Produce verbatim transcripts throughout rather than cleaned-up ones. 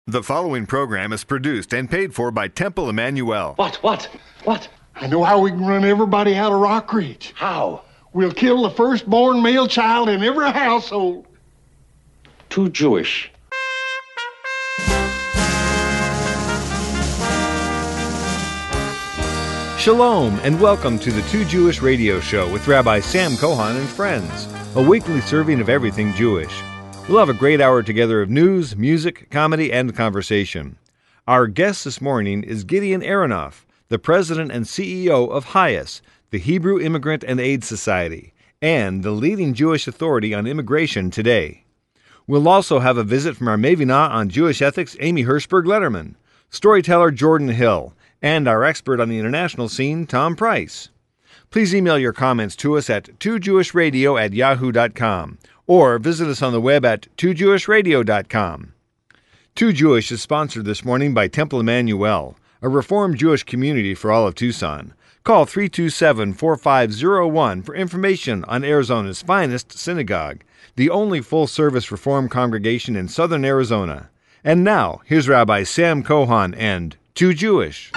The following program is produced and paid for by Temple Emmanuel. What? What? What? I know how we can run everybody out of Rock Ridge. How? We'll kill the firstborn male child in every household. Too Jewish. Shalom, and welcome to the Too Jewish Radio Show with Rabbi Sam Cohen and friends, a weekly serving of everything Jewish. We'll have a great hour together of news, music, comedy, and conversation. Our guest this morning is Gideon Aronoff, the president and C E O of HIAS, the Hebrew Immigrant and Aid Society, and the leading Jewish authority on immigration today. We'll also have a visit from our Mevinah on Jewish ethics, Amy Hirschberg-Letterman, storyteller Jordan Hill, and our expert on the international scene, Tom Price. Please email your comments to us at two jewish radio at yahoo dot com or visit us on the web at two jewish radio dot com. Too Jewish is sponsored this morning by Temple Emmanuel, a Reformed Jewish community for all of Tucson. Call three two seven, four five zero one for information on Arizona's finest synagogue, the only full-service Reformed congregation in southern Arizona. And now, here's Rabbi Sam Cohen and Too Jewish.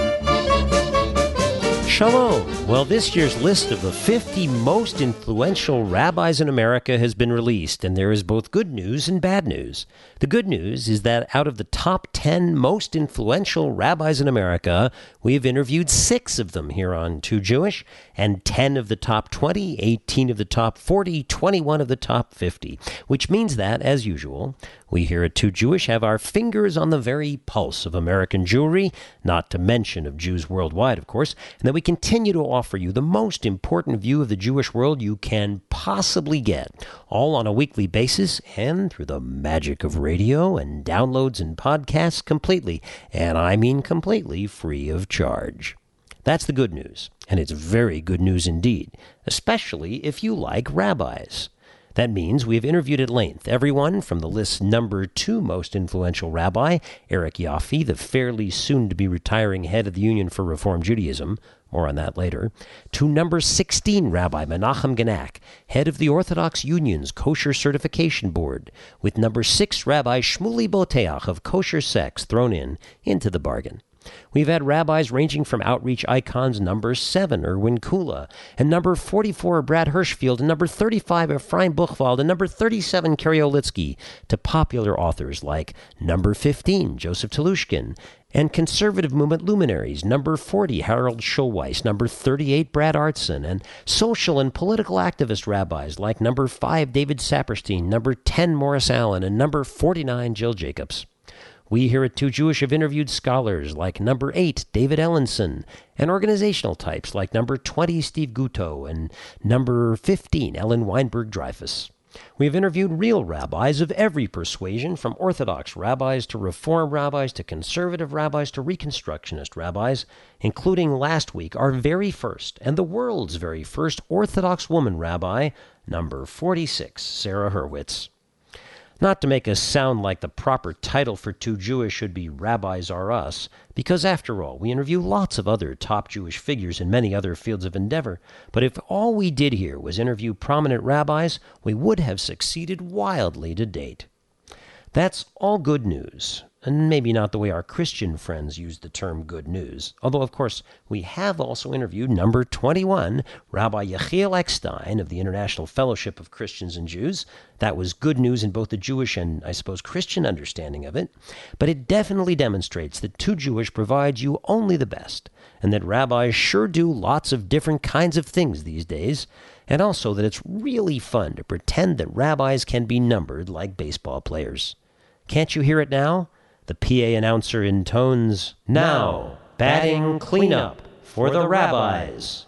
Shalom. Well, this year's list of the fifty most influential rabbis in America has been released, and there is both good news and bad news. The good news is that out of the top ten most influential rabbis in America, we have interviewed six of them here on Too Jewish, and ten of the top twenty, eighteen of the top forty, twenty-one of the top fifty, which means that, as usual, we here at Too Jewish have our fingers on the very pulse of American Jewry, not to mention of Jews worldwide, of course, and that we continue to offer you the most important view of the Jewish world you can possibly get, all on a weekly basis and through the magic of radio and downloads and podcasts completely, and I mean completely free of charge. That's the good news, and it's very good news indeed, especially if you like rabbis. That means we have interviewed at length everyone from the list's number two most influential rabbi, Eric Yaffe, the fairly soon-to-be retiring head of the Union for Reform Judaism, more on that later, to number sixteen Rabbi Menachem Genack, head of the Orthodox Union's Kosher Certification Board, with number six Rabbi Shmuley Boteach of Kosher Sex thrown in into the bargain. We've had rabbis ranging from outreach icons number seven, Erwin Kula, and number forty-four, Brad Hirschfield, and number thirty-five, Ephraim Buchwald, and number thirty-seven, Kerry Olitsky, to popular authors like number fifteen, Joseph Telushkin, and conservative movement luminaries, number forty, Harold Schulweis, number thirty-eight, Brad Artson, and social and political activist rabbis like number five, David Saperstein, number ten, Morris Allen, and number forty-nine, Jill Jacobs. We here at Too Jewish have interviewed scholars like number eight, David Ellenson, and organizational types like number twenty, Steve Guto, and number fifteen, Ellen Weinberg-Dreyfus. We have interviewed real rabbis of every persuasion, from Orthodox rabbis to Reform rabbis to conservative rabbis to Reconstructionist rabbis, including last week our very first and the world's very first Orthodox woman rabbi, number forty-six, Sarah Hurwitz. Not to make us sound like the proper title for Too Jewish should be Rabbis Are Us, because after all, we interview lots of other top Jewish figures in many other fields of endeavor, but if all we did here was interview prominent rabbis, we would have succeeded wildly to date. That's all good news, and maybe not the way our Christian friends use the term good news, although, of course, we have also interviewed number twenty-one, Rabbi Yechiel Eckstein of the International Fellowship of Christians and Jews. That was good news in both the Jewish and, I suppose, Christian understanding of it, but it definitely demonstrates that Too Jewish provides you only the best, and that rabbis sure do lots of different kinds of things these days, and also that it's really fun to pretend that rabbis can be numbered like baseball players. Can't you hear it now? The P A announcer intones, "Now, batting cleanup for the rabbis.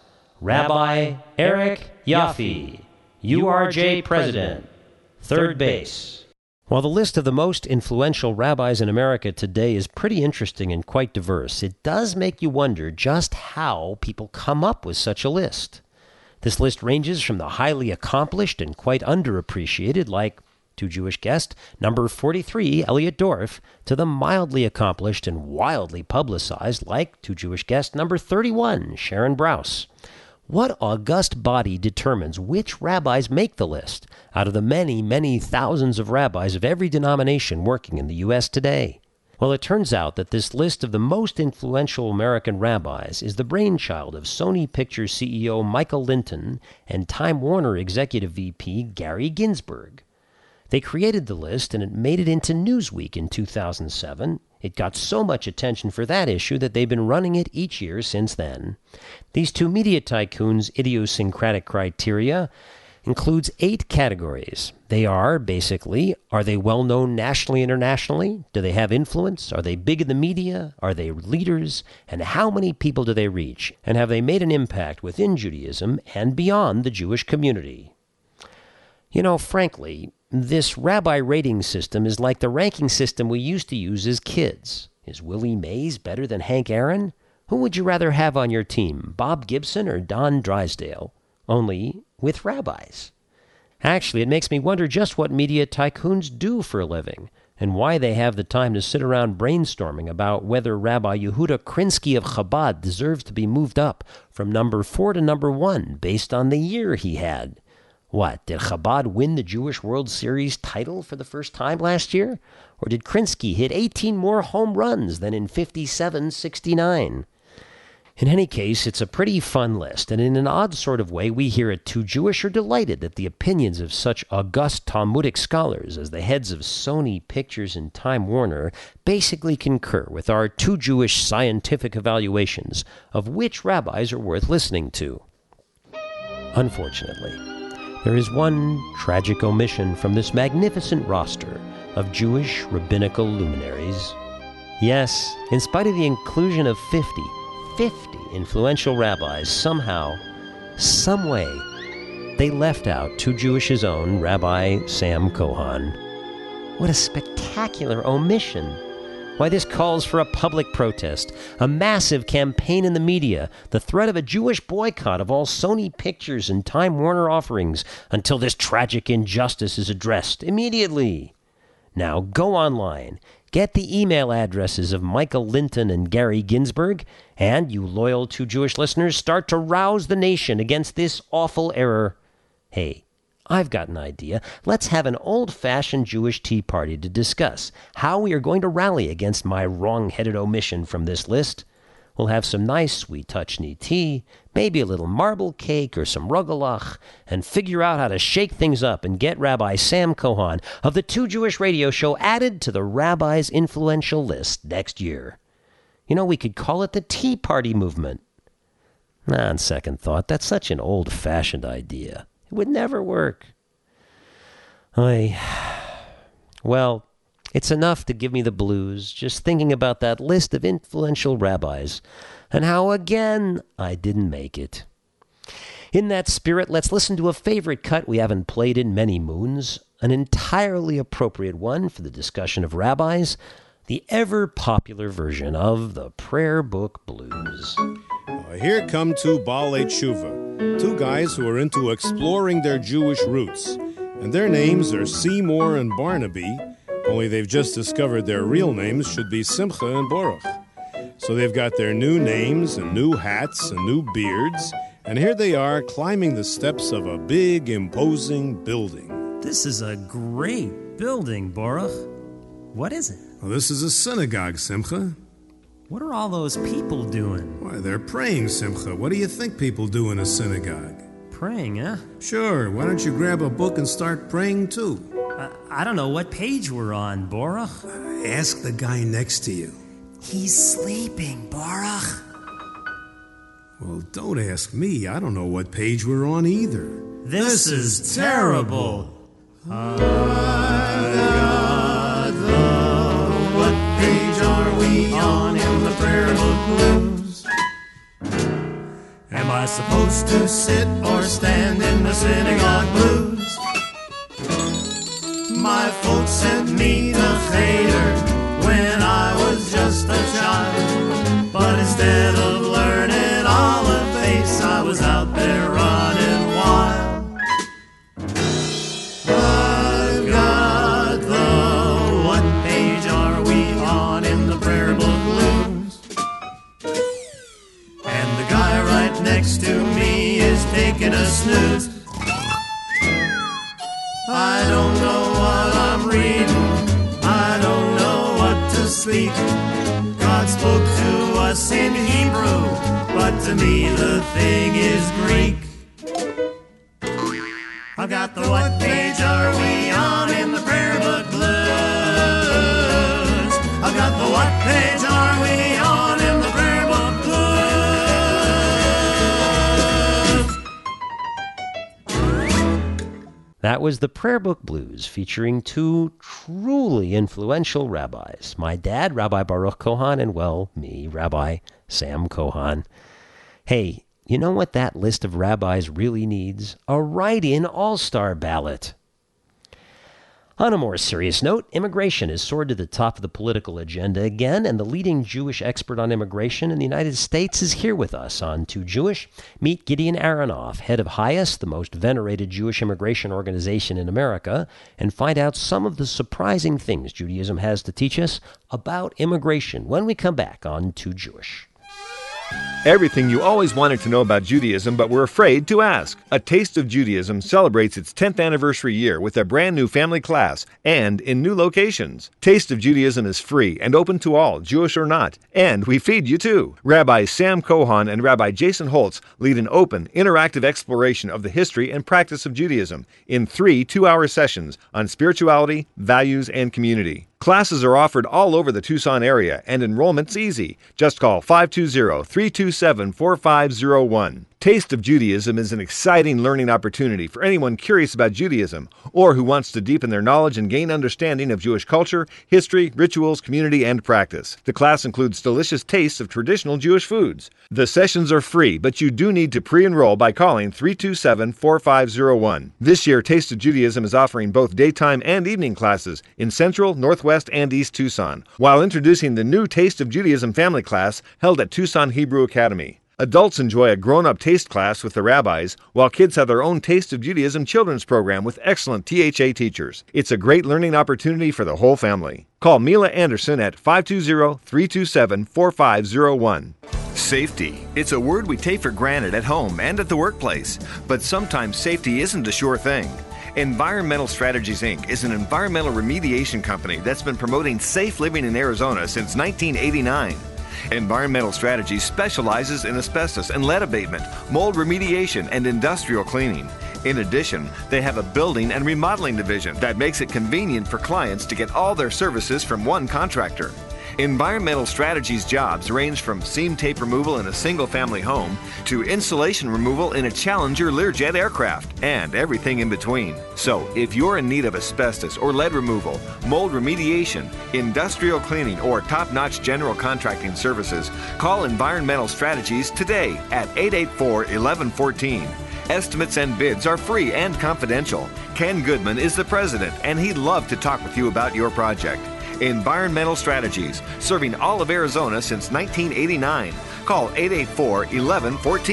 Rabbi Eric Yaffe, U R J President, third base." While the list of the most influential rabbis in America today is pretty interesting and quite diverse, it does make you wonder just how people come up with such a list. This list ranges from the highly accomplished and quite underappreciated, like Too Jewish guest, number forty-three, Elliot Dorff, to the mildly accomplished and wildly publicized, like Too Jewish guest, number thirty-one, Sharon Brous. What august body determines which rabbis make the list out of the many, many thousands of rabbis of every denomination working in the U S today? Well, it turns out that this list of the most influential American rabbis is the brainchild of Sony Pictures C E O Michael Linton and Time Warner Executive V P Gary Ginsberg. They created the list and it made it into Newsweek in two thousand seven. It got so much attention for that issue that they've been running it each year since then. These two media tycoons' idiosyncratic criteria includes eight categories. They are, basically, are they well-known nationally, internationally? Do they have influence? Are they big in the media? Are they leaders? And how many people do they reach? And have they made an impact within Judaism and beyond the Jewish community? You know, frankly, this rabbi rating system is like the ranking system we used to use as kids. Is Willie Mays better than Hank Aaron? Who would you rather have on your team, Bob Gibson or Don Drysdale? Only with rabbis. Actually, it makes me wonder just what media tycoons do for a living and why they have the time to sit around brainstorming about whether Rabbi Yehuda Krinsky of Chabad deserves to be moved up from number four to number one based on the year he had. What, did Chabad win the Jewish World Series title for the first time last year? Or did Krinsky hit eighteen more home runs than in fifty-seven sixty-nine? In any case, it's a pretty fun list, and in an odd sort of way, we here at Too Jewish are delighted that the opinions of such august Talmudic scholars as the heads of Sony Pictures and Time Warner basically concur with our Too Jewish scientific evaluations of which rabbis are worth listening to. Unfortunately, there is one tragic omission from this magnificent roster of Jewish rabbinical luminaries. Yes, in spite of the inclusion of fifty, fifty influential rabbis, somehow, some way, they left out Too Jewish's own Rabbi Sam Cohan. What a spectacular omission! Why, this calls for a public protest, a massive campaign in the media, the threat of a Jewish boycott of all Sony Pictures and Time Warner offerings until this tragic injustice is addressed immediately. Now go online, get the email addresses of Michael Linton and Gary Ginsberg, and you loyal Too Jewish listeners, start to rouse the nation against this awful error. Hey, I've got an idea. Let's have an old-fashioned Jewish tea party to discuss how we are going to rally against my wrong-headed omission from this list. We'll have some nice sweet touchney tea, maybe a little marble cake or some rugelach, and figure out how to shake things up and get Rabbi Sam Cohan of the Too Jewish Radio Show added to the Rabbis' influential list next year. You know, we could call it the Tea Party Movement. Nah, on second thought, that's such an old-fashioned idea. It would never work. I... Well, it's enough to give me the blues just thinking about that list of influential rabbis and how, again, I didn't make it. In that spirit, let's listen to a favorite cut we haven't played in many moons, an entirely appropriate one for the discussion of rabbis, the ever-popular version of the Prayer Book Blues. Uh, here come two Baalei Tshuva, two guys who are into exploring their Jewish roots. And their names are Seymour and Barnaby, only they've just discovered their real names should be Simcha and Baruch. So they've got their new names and new hats and new beards, and here they are climbing the steps of a big, imposing building. This is a great building, Baruch. What is it? Well, this is a synagogue, Simcha. What are all those people doing? Why, they're praying, Simcha. What do you think people do in a synagogue? Praying, huh? Sure. Why don't you grab a book and start praying, too? Uh, I don't know what page we're on, Baruch. Ask the guy next to you. He's sleeping, Baruch. Well, don't ask me. I don't know what page we're on either. This, this is, is terrible. I've got the... What page are we on in the prayer book blues? Am I supposed to sit or stand in the synagogue blues? My folks sent me to Cheder when I was just a child. But instead of learning all of face, I was out there running wild. I've got the... What page are we on in the prayer book blues? And the guy right next to me is taking a snooze. I don't know what I'm reading. I don't know speak. God spoke to us in Hebrew, but to me the thing is Greek. I've got the what page are we on in the prayer book blues. I've got the what page are we on in the prayer book blues. That was the Prayer Book Blues, featuring two truly influential rabbis. My dad, Rabbi Baruch Kohan, and, well, me, Rabbi Sam Kohan. Hey, you know what that list of rabbis really needs? A write-in all-star ballot. On a more serious note, immigration has soared to the top of the political agenda again, and the leading Jewish expert on immigration in the United States is here with us on Too Jewish. Meet Gideon Aronoff, head of HIAS, the most venerated Jewish immigration organization in America, and find out some of the surprising things Judaism has to teach us about immigration when we come back on Too Jewish. Everything you always wanted to know about Judaism but were afraid to ask. A Taste of Judaism celebrates its tenth anniversary year with a brand new family class and in new locations. Taste of Judaism is free and open to all, Jewish or not, and we feed you too. Rabbi Sam Kohan and Rabbi Jason Holtz lead an open, interactive exploration of the history and practice of Judaism in three two-hour sessions on spirituality, values, and community. Classes are offered all over the Tucson area, and enrollment's easy. Just call five two zero, three two seven, four five zero one. Taste of Judaism is an exciting learning opportunity for anyone curious about Judaism or who wants to deepen their knowledge and gain understanding of Jewish culture, history, rituals, community, and practice. The class includes delicious tastes of traditional Jewish foods. The sessions are free, but you do need to pre-enroll by calling three two seven, four five zero one. This year, Taste of Judaism is offering both daytime and evening classes in Central, Northwest, and East Tucson, while introducing the new Taste of Judaism family class held at Tucson Hebrew Academy. Adults enjoy a grown-up taste class with the rabbis, while kids have their own Taste of Judaism children's program with excellent T H A teachers. It's a great learning opportunity for the whole family. Call Mila Anderson at five two zero, three two seven, four five zero one. Safety. It's a word we take for granted at home and at the workplace, but sometimes safety isn't a sure thing. Environmental Strategies, Incorporated is an environmental remediation company that's been promoting safe living in Arizona since nineteen eighty-nine. Environmental Strategies specializes in asbestos and lead abatement, mold remediation, and industrial cleaning. In addition, they have a building and remodeling division that makes it convenient for clients to get all their services from one contractor. Environmental Strategies jobs range from seam tape removal in a single-family home to insulation removal in a Challenger Learjet aircraft, and everything in between. So, if you're in need of asbestos or lead removal, mold remediation, industrial cleaning, or top-notch general contracting services, call Environmental Strategies today at eight eight four, one one one four. Estimates and bids are free and confidential. Ken Goodman is the president, and he'd love to talk with you about your project. Environmental Strategies, serving all of Arizona since nineteen eighty-nine. Call eight eight four, one one one four.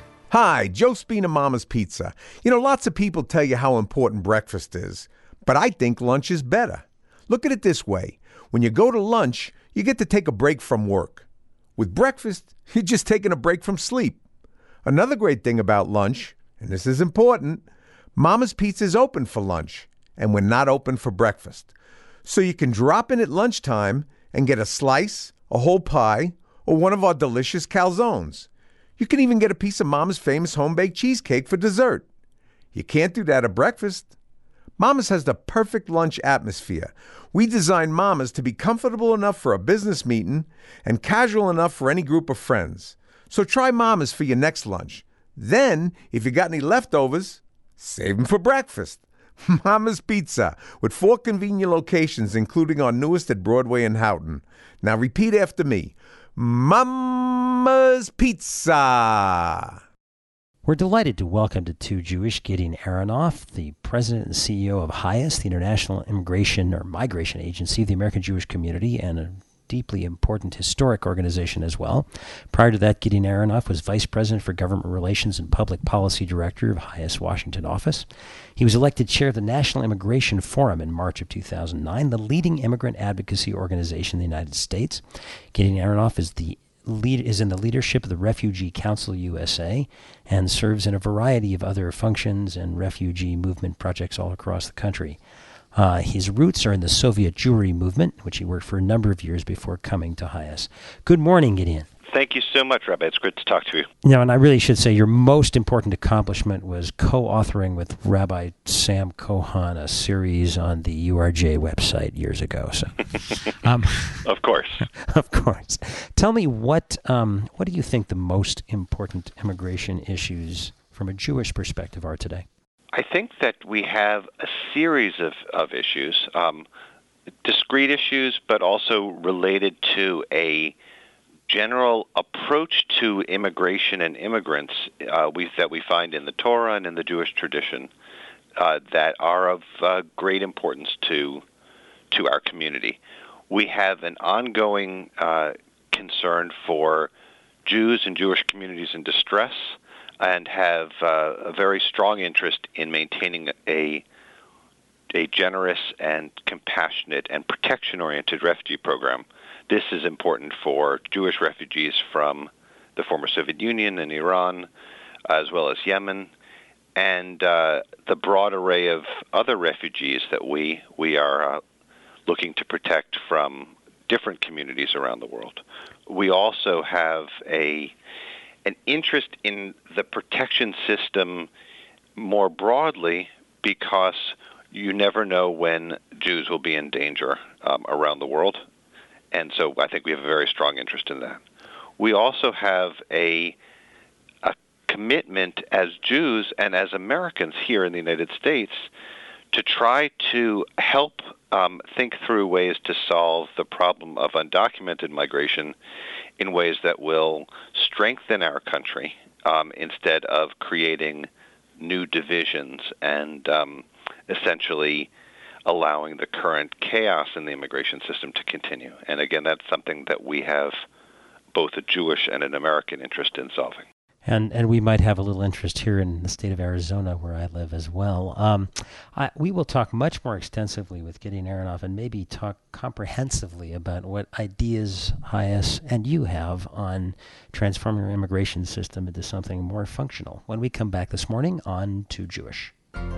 Hi, Joe Spina, Mama's Pizza. You know, lots of people tell you how important breakfast is, but I think lunch is better. Look at it this way. When you go to lunch, you get to take a break from work. With breakfast, you're just taking a break from sleep. Another great thing about lunch, and this is important, Mama's Pizza is open for lunch, and we're not open for breakfast. So you can drop in at lunchtime and get a slice, a whole pie, or one of our delicious calzones. You can even get a piece of Mama's famous home-baked cheesecake for dessert. You can't do that at breakfast. Mama's has the perfect lunch atmosphere. We designed Mama's to be comfortable enough for a business meeting and casual enough for any group of friends. So try Mama's for your next lunch. Then, if you got any leftovers, save them for breakfast. Mama's Pizza, with four convenient locations, including our newest at Broadway and Houghton. Now repeat after me. Mama's Pizza. We're delighted to welcome to Too Jewish Gideon Aronoff, the president and C E O of HIAS, the International Immigration or Migration Agency of the American Jewish Community, and a deeply important historic organization as well. Prior to that, Gideon Aronoff was Vice President for Government Relations and Public Policy Director of HIAS Washington office. He was elected chair of the National Immigration Forum in March of two thousand nine, the leading immigrant advocacy organization in the United States. Gideon Aronoff is the lead is in the leadership of the Refugee Council U S A and serves in a variety of other functions and refugee movement projects all across the country. Uh, his roots are in the Soviet Jewry movement, which he worked for a number of years before coming to Hias. Good morning, Gideon. Thank you so much, Rabbi. It's great to talk to you. You know, and I really should say your most important accomplishment was co-authoring with Rabbi Sam Cohan a series on the U R J website years ago. So, um, of course, of course. Tell me what um, what do you think the most important immigration issues from a Jewish perspective are today? I think that we have a series of of issues, um, discrete issues, but also related to a general approach to immigration and immigrants uh, we, that we find in the Torah and in the Jewish tradition uh, that are of uh, great importance to to our community. We have an ongoing uh, concern for Jews and Jewish communities in distress, and have uh, a very strong interest in maintaining a a generous and compassionate and protection-oriented refugee program. This is important for Jewish refugees from the former Soviet Union and Iran, as well as Yemen, and uh, the broad array of other refugees that we we are uh, looking to protect from different communities around the world. We also have a an interest in the protection system more broadly, because you never know when Jews will be in danger um, around the world. And so I think we have a very strong interest in that. We also have a, a commitment as Jews and as Americans here in the United States to try to help um, think through ways to solve the problem of undocumented migration in ways that will strengthen our country um, instead of creating new divisions and um, essentially allowing the current chaos in the immigration system to continue. And again, that's something that we have both a Jewish and an American interest in solving. And and we might have a little interest here in the state of Arizona, where I live as well. Um, I, we will talk much more extensively with Gideon Aronoff, and maybe talk comprehensively about what ideas Hias and you have on transforming our immigration system into something more functional when we come back this morning on To Jewish.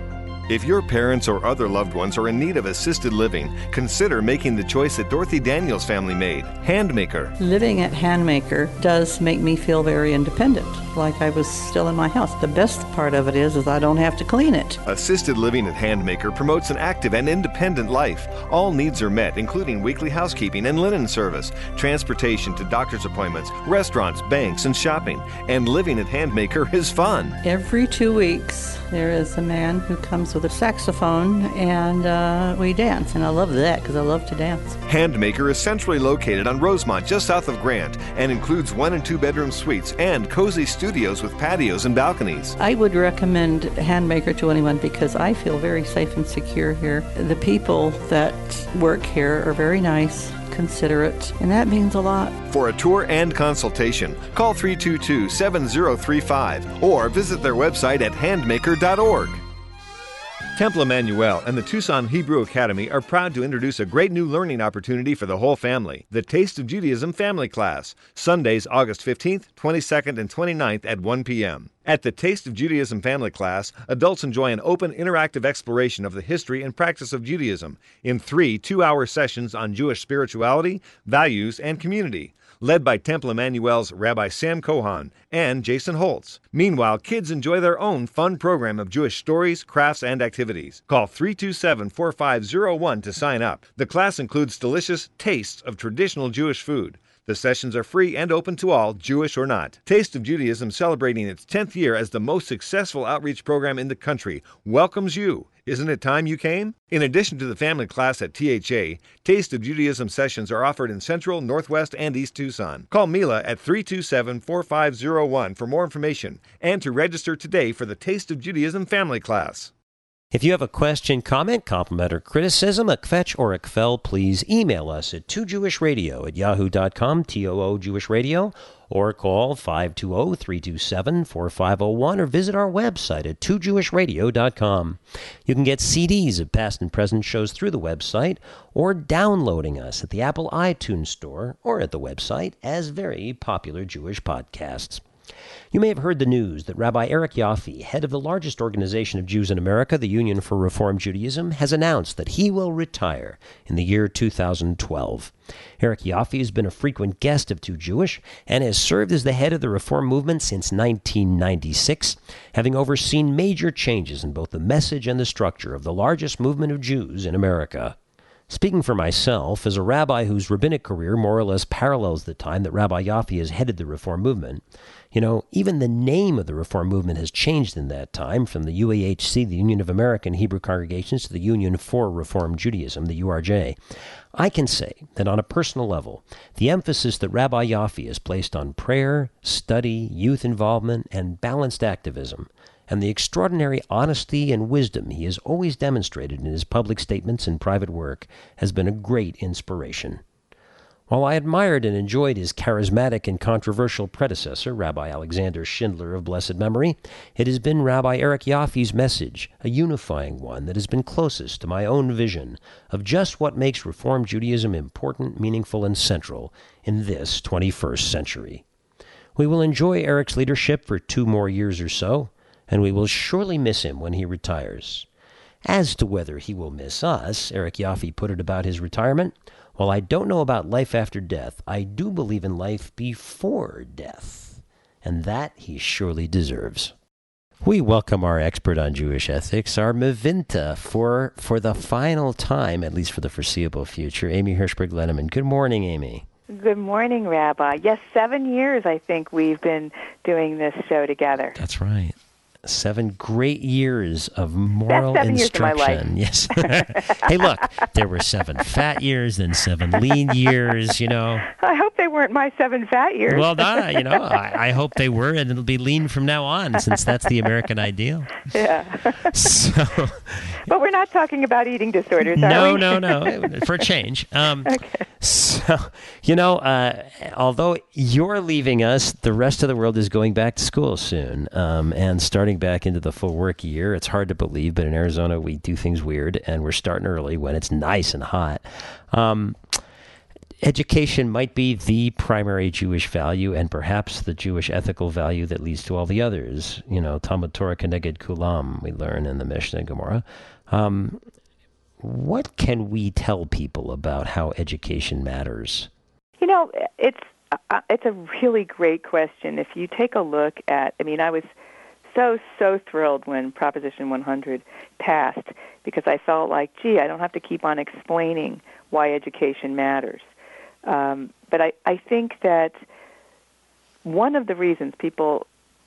If your parents or other loved ones are in need of assisted living, consider making the choice that Dorothy Daniels' family made, Handmaker. Living at Handmaker does make me feel very independent, like I was still in my house. The best part of it is, is I don't have to clean it. Assisted living at Handmaker promotes an active and independent life. All needs are met, including weekly housekeeping and linen service, transportation to doctor's appointments, restaurants, banks, and shopping. And living at Handmaker is fun. Every two weeks, there is a man who comes with a saxophone, and uh, we dance. And I love that, because I love to dance. Handmaker is centrally located on Rosemont, just south of Grant, and includes one and two bedroom suites and cozy studios with patios and balconies. I would recommend Handmaker to anyone because I feel very safe and secure here. The people that work here are very nice, considerate, and that means a lot. For a tour and consultation, call three two two, seven zero three five or visit their website at handmaker dot org. Temple Emmanuel and the Tucson Hebrew Academy are proud to introduce a great new learning opportunity for the whole family, the Taste of Judaism Family Class, Sundays, August fifteenth, twenty-second, and twenty-ninth at one p.m. At the Taste of Judaism Family Class, adults enjoy an open, interactive exploration of the history and practice of Judaism in three two-hour sessions on Jewish spirituality, values, and community, led by Temple Emmanuel's Rabbi Sam Cohan and Jason Holtz. Meanwhile, kids enjoy their own fun program of Jewish stories, crafts, and activities. Call three two seven, four five zero one to sign up. The class includes delicious tastes of traditional Jewish food. The sessions are free and open to all, Jewish or not. Taste of Judaism, celebrating its tenth year as the most successful outreach program in the country, welcomes you. Isn't it time you came? In addition to the family class at T H A, Taste of Judaism sessions are offered in Central, Northwest, and East Tucson. Call Mila at three two seven, four five zero one for more information and to register today for the Taste of Judaism family class. If you have a question, comment, compliment, or criticism, a kvetch or a kvel, please email us at two jewish radio at yahoo dot com, T O O Jewish Radio, or call five two zero, three two seven, four five zero one, or visit our website at two jewish radio dot com. You can get C Ds of past and present shows through the website, or downloading us at the Apple iTunes Store or at the website as very popular Jewish podcasts. You may have heard the news that Rabbi Eric Yaffe, head of the largest organization of Jews in America, the Union for Reform Judaism, has announced that he will retire in the year two thousand twelve. Eric Yaffe has been a frequent guest of Too Jewish and has served as the head of the Reform movement since nineteen ninety-six, having overseen major changes in both the message and the structure of the largest movement of Jews in America. Speaking for myself, as a rabbi whose rabbinic career more or less parallels the time that Rabbi Yaffe has headed the Reform movement, you know, even the name of the Reform movement has changed in that time, from the U A H C, the Union of American Hebrew Congregations, to the Union for Reform Judaism, the U R J. I can say that on a personal level, the emphasis that Rabbi Yaffe has placed on prayer, study, youth involvement, and balanced activism, and the extraordinary honesty and wisdom he has always demonstrated in his public statements and private work has been a great inspiration. While I admired and enjoyed his charismatic and controversial predecessor, Rabbi Alexander Schindler of blessed memory, it has been Rabbi Eric Yaffe's message, a unifying one that has been closest to my own vision of just what makes Reform Judaism important, meaningful, and central in this twenty-first century. We will enjoy Eric's leadership for two more years or so, and we will surely miss him when he retires. As to whether he will miss us, Eric Yaffe put it about his retirement, while I don't know about life after death, I do believe in life before death, and that he surely deserves. We welcome our expert on Jewish ethics, our Mevinta, for, for the final time, at least for the foreseeable future, Amy Hirschberg-Lenneman. Good morning, Amy. Good morning, Rabbi. Yes, seven years I think we've been doing this show together. That's right. Seven great years of moral That's seven instruction. Years of my life. Yes. Hey, look, there were seven fat years, then seven lean years, you know. I hope they weren't my seven fat years. Well, no, you know, I, I hope they were, and it'll be lean from now on, since that's the American ideal. Yeah. So, but we're not talking about eating disorders, are no, we? No, no, no, for a change. Um, okay. So, you know, uh, although you're leaving us, the rest of the world is going back to school soon, um, and starting back into the full work year. It's hard to believe, but in Arizona we do things weird, and we're starting early when it's nice and hot. Um, education might be the primary Jewish value, and perhaps the Jewish ethical value that leads to all the others. You know, Talmud Torah Keneged Kulam, we learn in the Mishnah and Gemara. Um, what can we tell people about how education matters? You know, it's uh, it's a really great question. If you take a look at, I mean, I was so, so thrilled when Proposition one hundred passed, because I felt like, gee, I don't have to keep on explaining why education matters. Um, but I, I think that one of the reasons people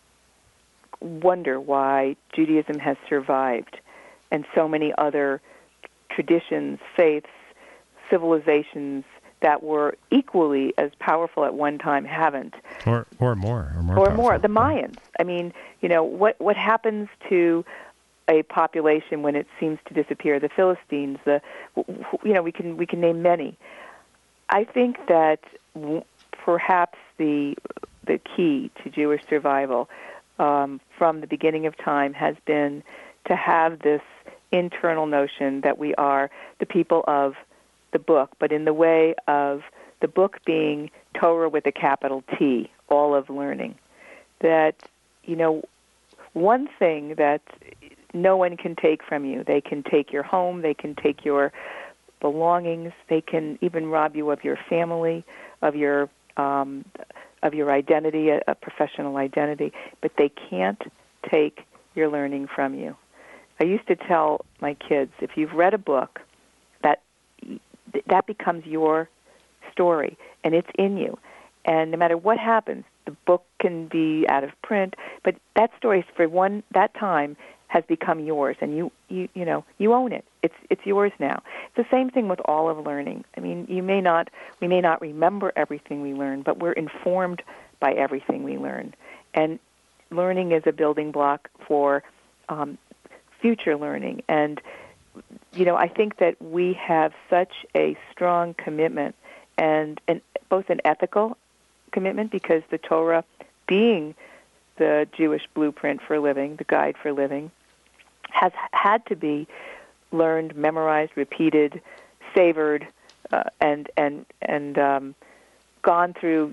wonder why Judaism has survived and so many other traditions, faiths, civilizations that were equally as powerful at one time haven't. Or or more. Or more. Or powerful. more. The Mayans. I mean, you know, what, what happens to a population when it seems to disappear? The Philistines, the, you know, we can we can name many. I think that w- perhaps the the key to Jewish survival um, from the beginning of time has been to have this internal notion that we are the people of the book, but in the way of the book being Torah with a capital T, all of learning. That, you know, one thing that no one can take from you. They can take your home, they can take your belongings, they can even rob you of your family, of your um, of your identity, a, a professional identity, but they can't take your learning from you. I used to tell my kids, if you've read a book, that that becomes your story, and it's in you. And no matter what happens, the book can be out of print, but that story for one that time has become yours, and you, you you know you own it. It's it's yours now. It's the same thing with all of learning. I mean, you may not we may not remember everything we learn, but we're informed by everything we learn, and learning is a building block for um, future learning. And you know, I think that we have such a strong commitment, and, and both an ethical commitment, because the Torah, being the Jewish blueprint for living, the guide for living, has had to be learned, memorized, repeated, savored, uh, and and and um, gone through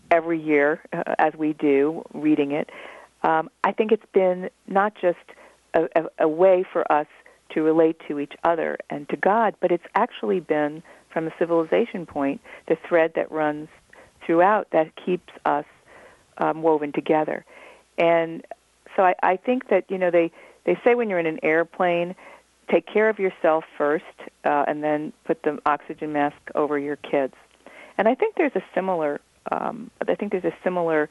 every year, uh, as we do, reading it, um, I think it's been not just a, a, a way for us to relate to each other and to God, but it's actually been, from a civilization point, the thread that runs throughout that keeps us um, woven together. And so I, I think that, you know, they, they say when you're in an airplane, take care of yourself first, uh, and then put the oxygen mask over your kids. And I think there's a similar, um, I think there's a similar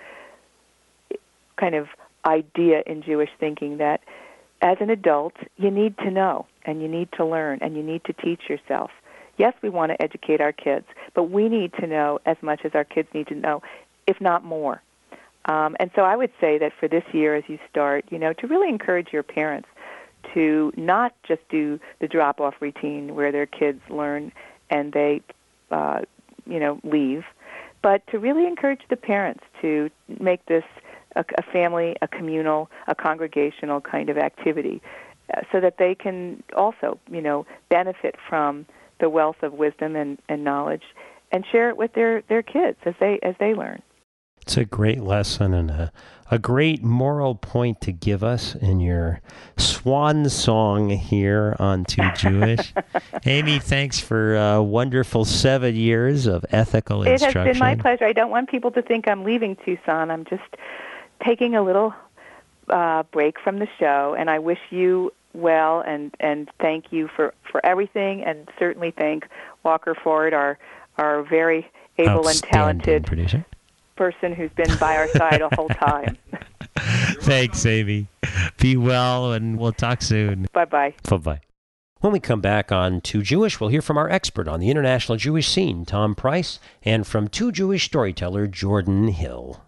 kind of idea in Jewish thinking that as an adult, you need to know, and you need to learn, and you need to teach yourself. Yes, we want to educate our kids, but we need to know as much as our kids need to know, if not more. Um, and so I would say that for this year, as you start, you know, to really encourage your parents to not just do the drop-off routine where their kids learn and they, uh, you know, leave, but to really encourage the parents to make this a, a family, a communal, a congregational kind of activity, uh, so that they can also, you know, benefit from the wealth of wisdom and, and knowledge, and share it with their, their kids as they as they learn. It's a great lesson and a, a great moral point to give us in your swan song here on Too Jewish. Amy, thanks for uh, wonderful seven years of ethical it instruction. It has been my pleasure. I don't want people to think I'm leaving Tucson. I'm just taking a little uh, break from the show, and I wish you well, and, and thank you for, for everything, and certainly thank Walker Ford, our, our very able and talented producer. person who's been by our side the whole time. Thanks, Amy. Be well, and we'll talk soon. Bye-bye. Bye-bye. When we come back on Too Jewish, we'll hear from our expert on the international Jewish scene, Tom Price, and from Too Jewish storyteller Jordan Hill.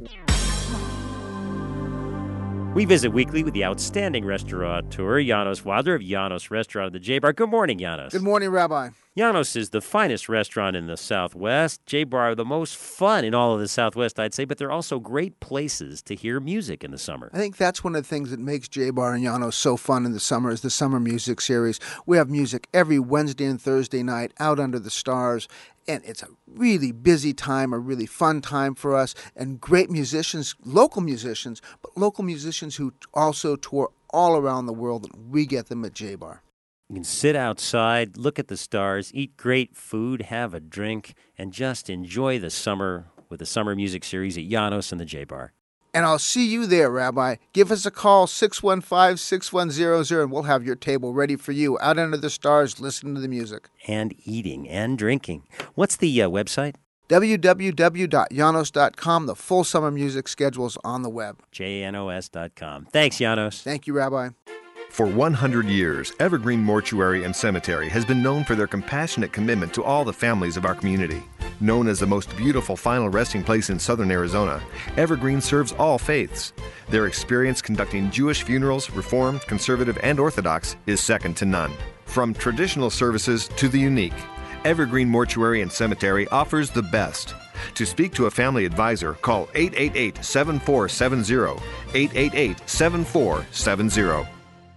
We visit weekly with the outstanding restaurateur, Janos Wilder of Janos Restaurant of the J-Bar. Good morning, Janos. Good morning, Rabbi. Janos is the finest restaurant in the Southwest. J-Bar, the most fun in all of the Southwest, I'd say, but they're also great places to hear music in the summer. I think that's one of the things that makes J-Bar and Janos so fun in the summer is the summer music series. We have music every Wednesday and Thursday night out under the stars, and it's a really busy time, a really fun time for us, and great musicians, local musicians, but local musicians who also tour all around the world, and we get them at J-Bar. You can sit outside, look at the stars, eat great food, have a drink, and just enjoy the summer with the summer music series at Janos and the J-Bar. And I'll see you there, Rabbi. Give us a call, six one five, six one zero zero, and we'll have your table ready for you out under the stars, listening to the music. And eating and drinking. What's the uh, website? w w w dot janos dot com. The full summer music schedule is on the web. J A N O S dot com. Thanks, Janos. Thank you, Rabbi. For one hundred years, Evergreen Mortuary and Cemetery has been known for their compassionate commitment to all the families of our community. Known as the most beautiful final resting place in southern Arizona, Evergreen serves all faiths. Their experience conducting Jewish funerals, Reformed, Conservative, and Orthodox, is second to none. From traditional services to the unique, Evergreen Mortuary and Cemetery offers the best. To speak to a family advisor, call eight eight eight, seven four seven zero, eight eight eight, seven four seven zero.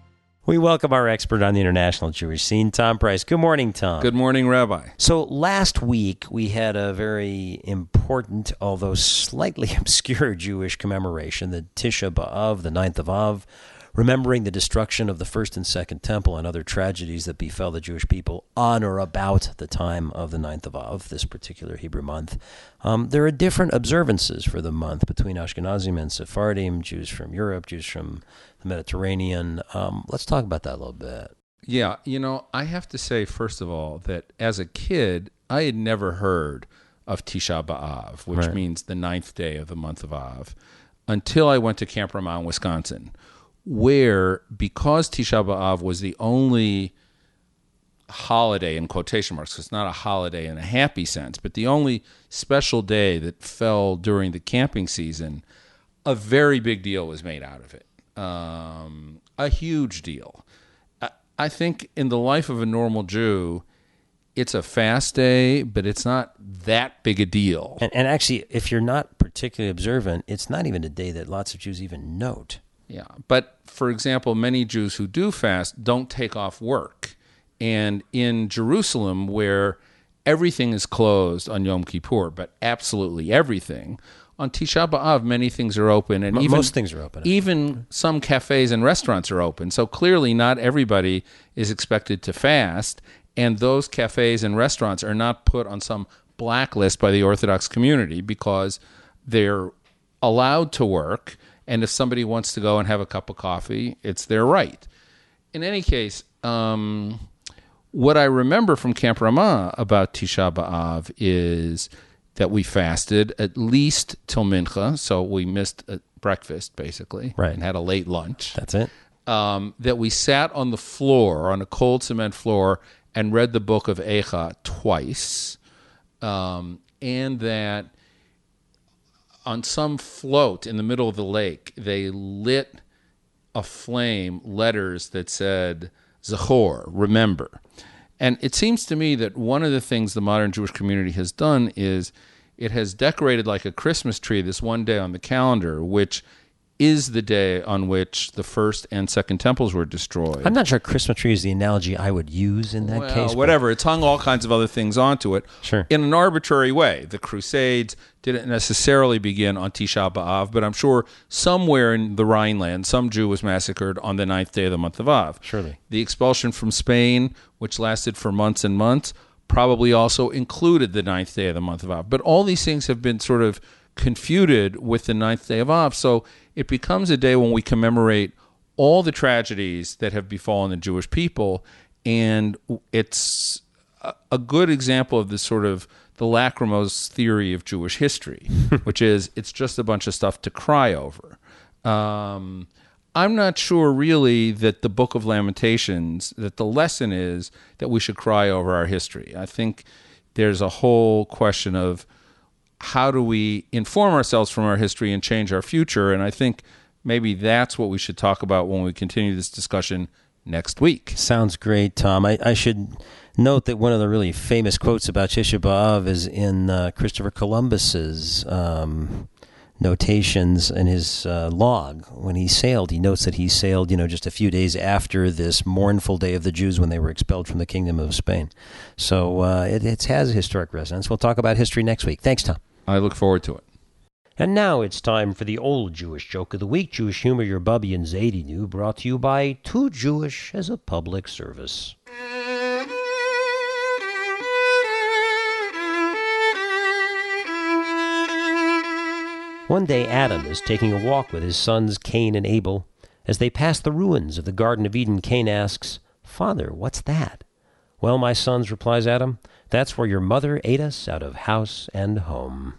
We welcome our expert on the international Jewish scene, Tom Price. Good morning, Tom. Good morning, Rabbi. So last week we had a very important, although slightly obscure Jewish commemoration, the Tisha B'Av, the ninth of Av, remembering the destruction of the first and second temple and other tragedies that befell the Jewish people on or about the time of the ninth of Av, this particular Hebrew month. Um, there are different observances for the month between Ashkenazim and Sephardim, Jews from Europe, Jews from the Mediterranean. Um, let's talk about that a little bit. Yeah, you know, I have to say, first of all, that as a kid, I had never heard of Tisha B'Av, which Right. means the ninth day of the month of Av, until I went to Camp Ramah, Wisconsin, where, because Tisha B'Av was the only holiday, in quotation marks, it's not a holiday in a happy sense, but the only special day that fell during the camping season, a very big deal was made out of it. Um, a huge deal. I, I think in the life of a normal Jew, it's a fast day, but it's not that big a deal. And, and actually, if you're not particularly observant, it's not even a day that lots of Jews even note. Yeah, but for example, many Jews who do fast don't take off work. And in Jerusalem, where everything is closed on Yom Kippur, but absolutely everything. On Tisha B'Av, many things are open, and M- even most things are open. Even some cafes and restaurants are open. So clearly, not everybody is expected to fast, and those cafes and restaurants are not put on some blacklist by the Orthodox community because they're allowed to work. And if somebody wants to go and have a cup of coffee, it's their right. In any case, um, what I remember from Camp Ramah about Tisha B'Av is that we fasted at least till Mincha, so we missed a breakfast, basically, right, and had a late lunch. That's it. Um, that we sat on the floor, on a cold cement floor, and read the book of Eicha twice, um, and that on some float in the middle of the lake, they lit aflame letters that said, Zachor, remember. And it seems to me that one of the things the modern Jewish community has done is it has decorated like a Christmas tree this one day on the calendar, which is the day on which the first and second temples were destroyed. I'm not sure Christmas tree is the analogy I would use in that well, case. Whatever. It's hung all kinds of other things onto it sure. in an arbitrary way. The Crusades didn't necessarily begin on Tisha B'Av, but I'm sure somewhere in the Rhineland, some Jew was massacred on the ninth day of the month of Av. Surely. The expulsion from Spain, which lasted for months and months, probably also included the ninth day of the month of Av. But all these things have been sort of confuted with the ninth day of Av, so it becomes a day when we commemorate all the tragedies that have befallen the Jewish people, and it's a, a good example of this sort of the lachrymose theory of Jewish history, which is it's just a bunch of stuff to cry over. Um, I'm not sure really that the Book of Lamentations, that the lesson is that we should cry over our history. I think there's a whole question of how do we inform ourselves from our history and change our future? And I think maybe that's what we should talk about when we continue this discussion next week. Sounds great, Tom. I, I should note that one of the really famous quotes about Tisha B'Av is in uh, Christopher Columbus's um, notations in his uh, log. When he sailed, he notes that he sailed, you know, just a few days after this mournful day of the Jews when they were expelled from the Kingdom of Spain. So uh, it, it has a historic resonance. We'll talk about history next week. Thanks, Tom. I look forward to it. And now it's time for the old Jewish joke of the week. Jewish humor, your Bubby and Zadie New, brought to you by Too Jewish as a Public Service. One day Adam is taking a walk with his sons Cain and Abel. As they pass the ruins of the Garden of Eden, Cain asks, "Father, what's that?" "Well, my sons," replies Adam, "that's where your mother ate us out of house and home."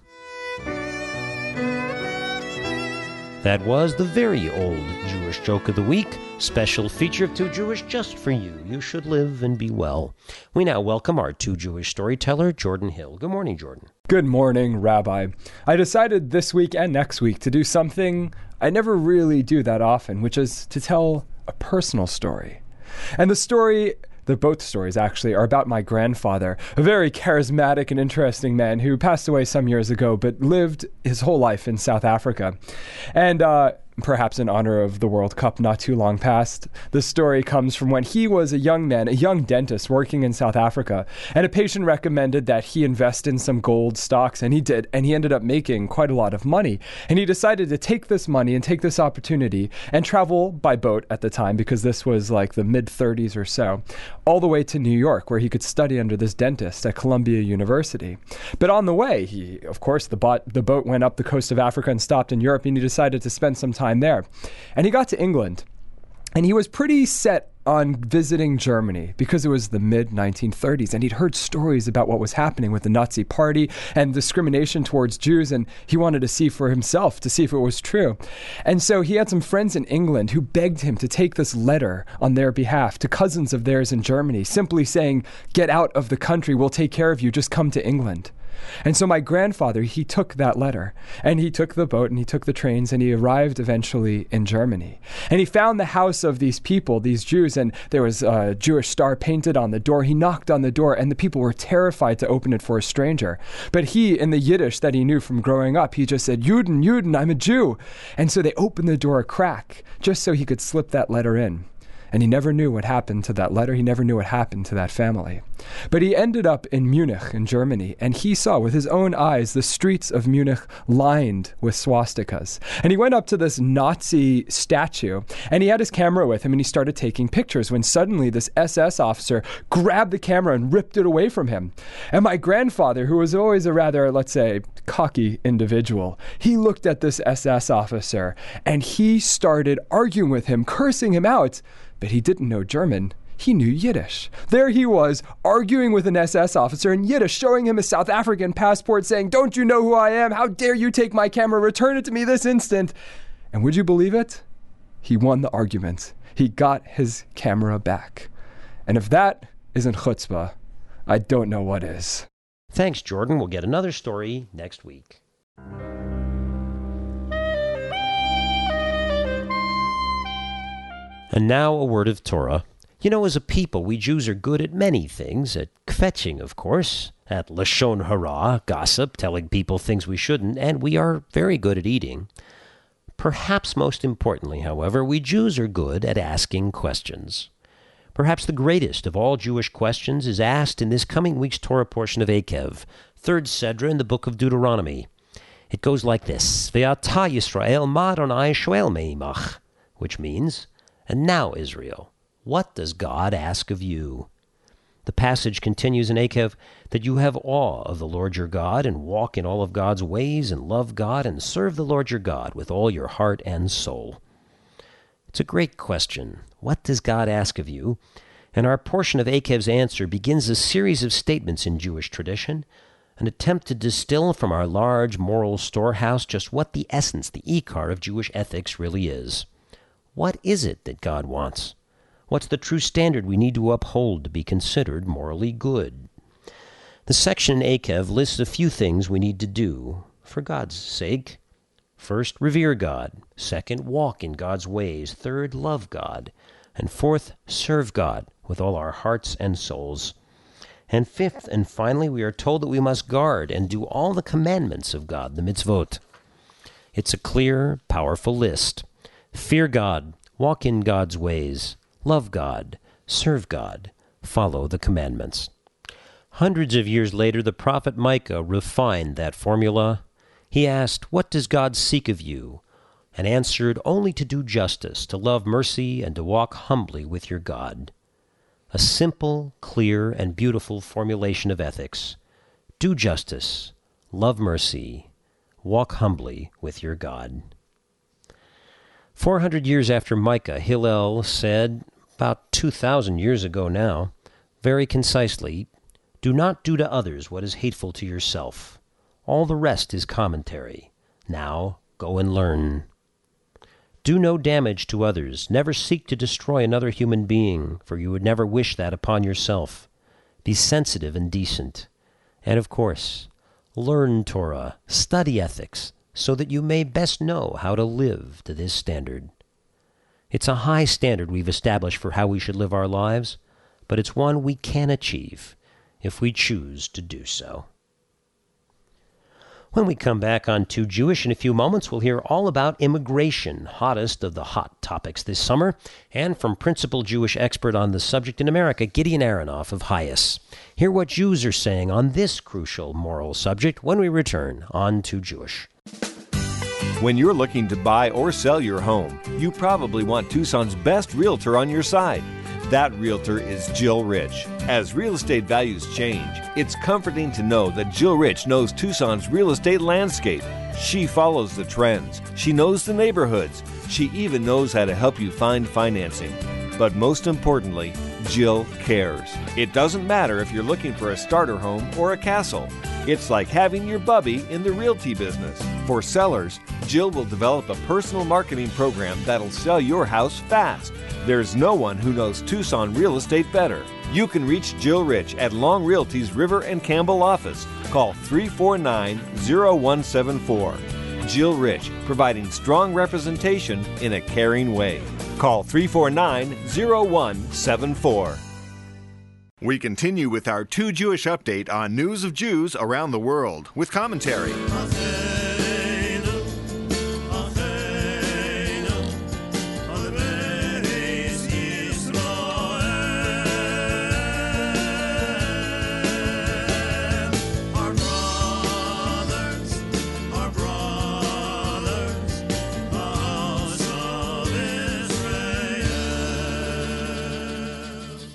That was the very old Jewish joke of the week. Special feature of Too Jewish just for you. You should live and be well. We now welcome our Too Jewish storyteller, Jordan Hill. Good morning, Jordan. Good morning, Rabbi. I decided this week and next week to do something I never really do that often, which is to tell a personal story. And the story... The both stories, actually, are about my grandfather, a very charismatic and interesting man who passed away some years ago, but lived his whole life in South Africa. And uh, perhaps in honor of the World Cup not too long past, the story comes from when he was a young man, a young dentist working in South Africa, and a patient recommended that he invest in some gold stocks, and he did, and he ended up making quite a lot of money. And he decided to take this money and take this opportunity and travel by boat at the time, because this was like the mid thirties or so, all the way to New York, where he could study under this dentist at Columbia University. But on the way, he, of course, the, bot, the boat went up the coast of Africa and stopped in Europe, and he decided to spend some time there. And he got to England, and he was pretty set on visiting Germany because it was the mid nineteen thirties, and he'd heard stories about what was happening with the Nazi Party and discrimination towards Jews, and he wanted to see for himself, to see if it was true. And so he had some friends in England who begged him to take this letter on their behalf to cousins of theirs in Germany, simply saying, "Get out of the country, we'll take care of you, just come to England." And so my grandfather, he took that letter, and he took the boat, and he took the trains, and he arrived eventually in Germany. And he found the house of these people, these Jews, and there was a Jewish star painted on the door. He knocked on the door, and the people were terrified to open it for a stranger. But he, in the Yiddish that he knew from growing up, he just said, "Juden, Juden, I'm a Jew." And so they opened the door a crack, just so he could slip that letter in. And he never knew what happened to that letter. He never knew what happened to that family. But he ended up in Munich, in Germany, and he saw with his own eyes the streets of Munich lined with swastikas. And he went up to this Nazi statue, and he had his camera with him, and he started taking pictures when suddenly this S S officer grabbed the camera and ripped it away from him. And my grandfather, who was always a rather, let's say, cocky individual, he looked at this S S officer, and he started arguing with him, cursing him out, but he didn't know German. He knew Yiddish. There he was, arguing with an S S officer in Yiddish, showing him his South African passport, saying, "Don't you know who I am? How dare you take my camera? Return it to me this instant." And would you believe it? He won the argument. He got his camera back. And if that isn't chutzpah, I don't know what is. Thanks, Jordan. We'll get another story next week. And now a word of Torah. You know, as a people, we Jews are good at many things, at kvetching, of course, at lashon hara, gossip, telling people things we shouldn't, and we are very good at eating. Perhaps most importantly, however, we Jews are good at asking questions. Perhaps the greatest of all Jewish questions is asked in this coming week's Torah portion of Akev, third Sedra in the book of Deuteronomy. It goes like this, Ve'ata Yisrael ma Adonai shoel me'imach, which means, and now, Israel, what does God ask of you? The passage continues in Akev that you have awe of the Lord your God and walk in all of God's ways and love God and serve the Lord your God with all your heart and soul. It's a great question. What does God ask of you? And our portion of Akev's answer begins a series of statements in Jewish tradition, an attempt to distill from our large moral storehouse just what the essence, the ikar of Jewish ethics really is. What is it that God wants? What's the true standard we need to uphold to be considered morally good? The section in Akev lists a few things we need to do, for God's sake. First, revere God. Second, walk in God's ways. Third, love God. And fourth, serve God with all our hearts and souls. And fifth, and finally, we are told that we must guard and do all the commandments of God, the mitzvot. It's a clear, powerful list. Fear God, walk in God's ways, love God, serve God, follow the commandments. Hundreds of years later, the prophet Micah refined that formula. He asked, "What does God seek of you?" and answered, "Only to do justice, to love mercy, and to walk humbly with your God." A simple, clear, and beautiful formulation of ethics. Do justice, love mercy, walk humbly with your God. Four hundred years after Micah, Hillel said, about two thousand years ago now, very concisely, "Do not do to others what is hateful to yourself. All the rest is commentary. Now go and learn. Do no damage to others. Never seek to destroy another human being, for you would never wish that upon yourself. Be sensitive and decent. And of course, learn Torah, study ethics, so that you may best know how to live to this standard." It's a high standard we've established for how we should live our lives, but it's one we can achieve if we choose to do so. When we come back on Too Jewish in a few moments, we'll hear all about immigration, hottest of the hot topics this summer, and from principal Jewish expert on the subject in America, Gideon Aronoff of Hayas. Hear what Jews are saying on this crucial moral subject when we return on Too Jewish. When you're looking to buy or sell your home, you probably want Tucson's best realtor on your side. That realtor is Jill Rich. As real estate values change, it's comforting to know that Jill Rich knows Tucson's real estate landscape. She follows the trends. She knows the neighborhoods. She even knows how to help you find financing. But most importantly, Jill cares. It doesn't matter if you're looking for a starter home or a castle. It's like having your bubby in the realty business. For sellers, Jill will develop a personal marketing program that'll sell your house fast. There's no one who knows Tucson real estate better. You can reach Jill Rich at Long Realty's River and Campbell office. Call three four nine, zero one seven four. Jill Rich, providing strong representation in a caring way. Call three four nine, zero one seven four. We continue with our Too Jewish update on news of Jews around the world with commentary.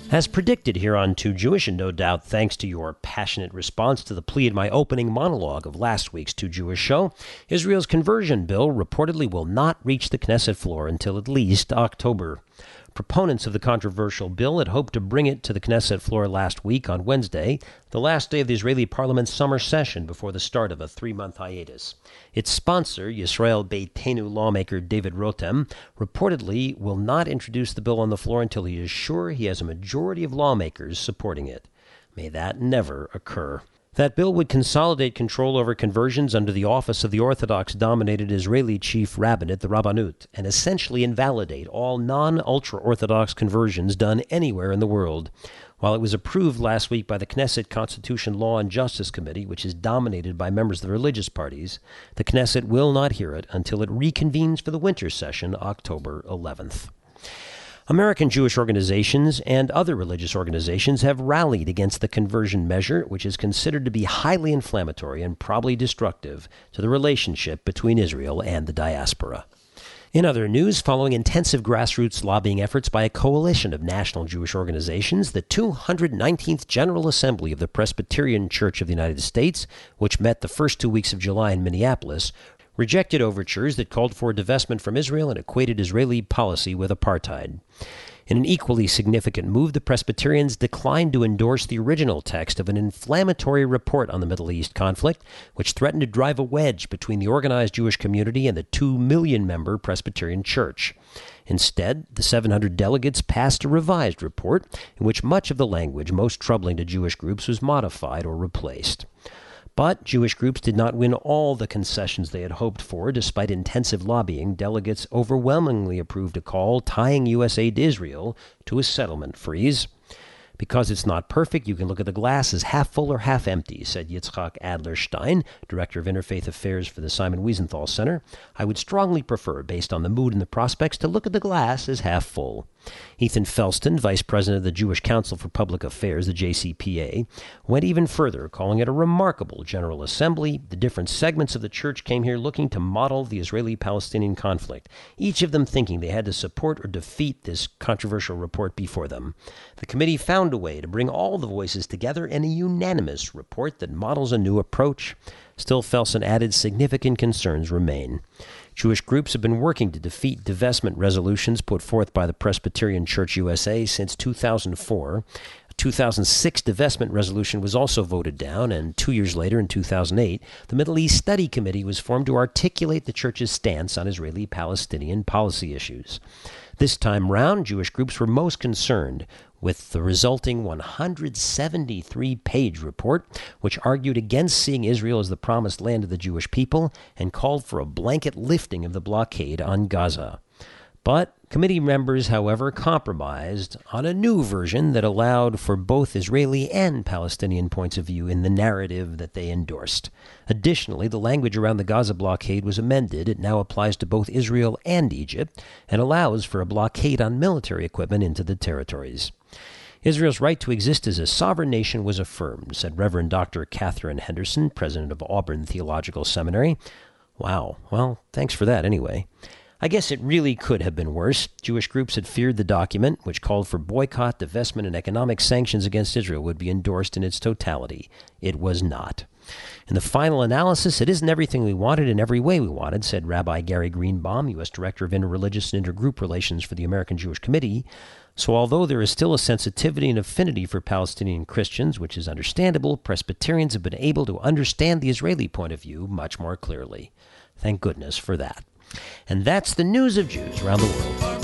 As predicted here on Too Jewish, and no doubt thanks to your passionate response to the plea in my opening monologue of last week's Too Jewish show, Israel's conversion bill reportedly will not reach the Knesset floor until at least October. Proponents of the controversial bill had hoped to bring it to the Knesset floor last week on Wednesday, the last day of the Israeli parliament's summer session before the start of a three-month hiatus. Its sponsor, Yisrael Beitenu lawmaker David Rotem, reportedly will not introduce the bill on the floor until he is sure he has a majority of lawmakers supporting it. May that never occur. That bill would consolidate control over conversions under the office of the Orthodox-dominated Israeli chief rabbinate, the Rabbanut, and essentially invalidate all non-ultra-Orthodox conversions done anywhere in the world. While it was approved last week by the Knesset Constitution, Law, and Justice Committee, which is dominated by members of the religious parties, the Knesset will not hear it until it reconvenes for the winter session, October eleventh. American Jewish organizations and other religious organizations have rallied against the conversion measure, which is considered to be highly inflammatory and probably destructive to the relationship between Israel and the diaspora. In other news, following intensive grassroots lobbying efforts by a coalition of national Jewish organizations, the two hundred nineteenth General Assembly of the Presbyterian Church of the United States, which met the first two weeks of July in Minneapolis, rejected overtures that called for divestment from Israel and equated Israeli policy with apartheid. In an equally significant move, the Presbyterians declined to endorse the original text of an inflammatory report on the Middle East conflict, which threatened to drive a wedge between the organized Jewish community and the two million member Presbyterian Church. Instead, the seven hundred delegates passed a revised report in which much of the language most troubling to Jewish groups was modified or replaced. But Jewish groups did not win all the concessions they had hoped for. Despite intensive lobbying, delegates overwhelmingly approved a call tying U S aid to Israel to a settlement freeze. Because it's not perfect, you can look at the glass as half full or half empty, said Yitzchak Adlerstein, Director of Interfaith Affairs for the Simon Wiesenthal Center. I would strongly prefer, based on the mood and the prospects, to look at the glass as half full. Ethan Felston, Vice President of the Jewish Council for Public Affairs, the J C P A, went even further, calling it a remarkable General Assembly. The different segments of the church came here looking to model the Israeli-Palestinian conflict, each of them thinking they had to support or defeat this controversial report before them. The committee found a way to bring all the voices together in a unanimous report that models a new approach. Still, Felston added significant concerns remain. Jewish groups have been working to defeat divestment resolutions put forth by the Presbyterian Church U S A since two thousand four. A two thousand six divestment resolution was also voted down, and two years later, in two thousand eight, the Middle East Study Committee was formed to articulate the Church's stance on Israeli-Palestinian policy issues. This time round, Jewish groups were most concerned with the resulting one hundred seventy-three page report, which argued against seeing Israel as the promised land of the Jewish people and called for a blanket lifting of the blockade on Gaza. But committee members, however, compromised on a new version that allowed for both Israeli and Palestinian points of view in the narrative that they endorsed. Additionally, the language around the Gaza blockade was amended. It now applies to both Israel and Egypt and allows for a blockade on military equipment into the territories. Israel's right to exist as a sovereign nation was affirmed, said Reverend Doctor Catherine Henderson, president of Auburn Theological Seminary. Wow. Well, thanks for that anyway. I guess it really could have been worse. Jewish groups had feared the document, which called for boycott, divestment, and economic sanctions against Israel, would be endorsed in its totality. It was not. In the final analysis, it isn't everything we wanted in every way we wanted, said Rabbi Gary Greenbaum, U S Director of Interreligious and Intergroup Relations for the American Jewish Committee. So although there is still a sensitivity and affinity for Palestinian Christians, which is understandable, Presbyterians have been able to understand the Israeli point of view much more clearly. Thank goodness for that. And that's the news of Jews around the world.